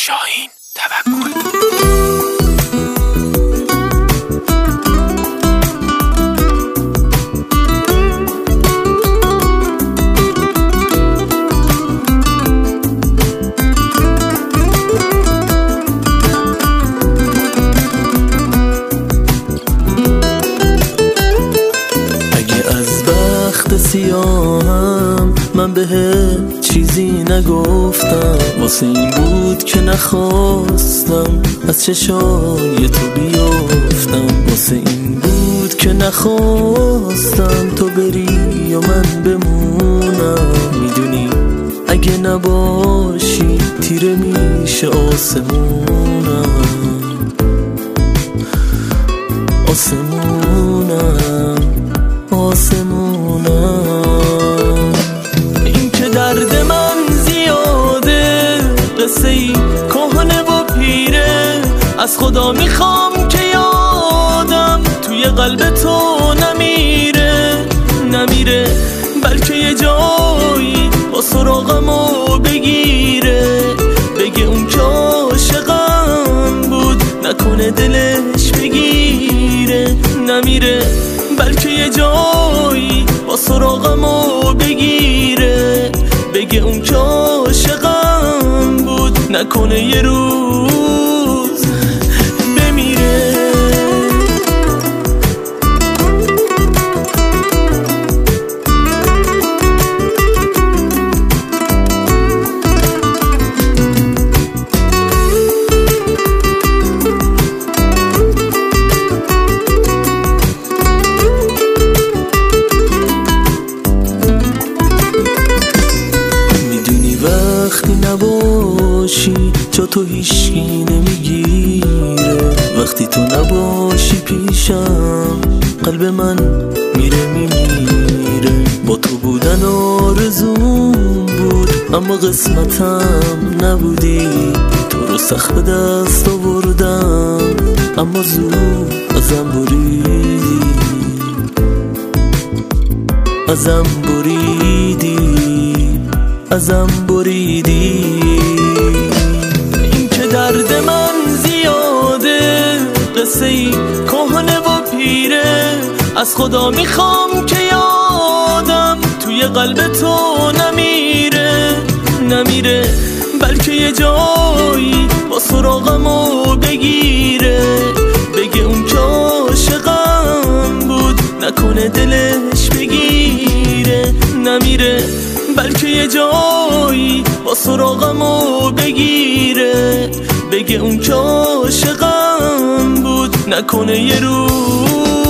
شاهین توکل. سیاهم من بهت چیزی نگفتم، واسه این بود که نخواستم از چشای تو بیافتم، واسه این بود که نخواستم تو بری و من بمونم. میدونی اگه نباشی تیره میشه آسمونم، آسمونم، آسمونم. این که درد من زیاده، قصه ای کهنه و پیره، از خدا میخوام که یادم توی قلب تو نمیره، نمیره، بلکه یه جایی با سراغمو بگیره، بگه اون که عاشقم بود نکنه دلش بگیره، نمیره، بلکه یه جایی با سراغمو بگیره، بگه اون که عاشقم بود نکنه یه روز بمیره. وقتی نباشی جا تو هیچکی نمیگیره، وقتی تو نباشی پیشم قلب من میره میمیره. با تو بودن آرزوم بود اما قسمتم نبودی، تو رو سخت به دست آوردم اما زود ازم بریدی، ازم بریدی، ازم بریدی. این که درد من زیاده، قصه ای کهنه و پیره، از خدا میخوام که یادم توی قلب تو نمیره، نمیره، بلکه یه جایی با سراغمو بگیره، بگه اون که عاشقم بود نکنه دلش بگیره، نمیره، بلکه یه جایی با سراغمو بگیره، بگه اون که عاشقم بود نکنه یه روز